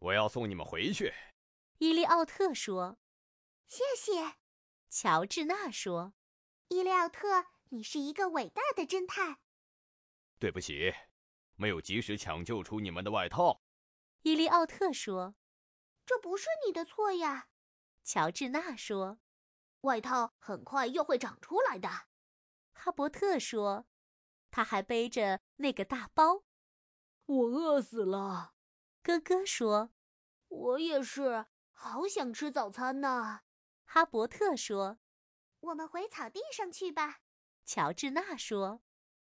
我要送你们回去。 伊利奥特说。 谢谢。 乔治娜说。 伊利奥特，你是一个伟大的侦探。 对不起，没有及时抢救出你们的外套。 伊利奥特说。 这不是你的错呀。 乔治娜说。 外套很快又会长出来的。 哈伯特说。他还背着那个大包。 我饿死了。 哥哥说。 我也是，好想吃早餐呢。 哈伯特说。 我们回草地上去吧。 乔治娜说。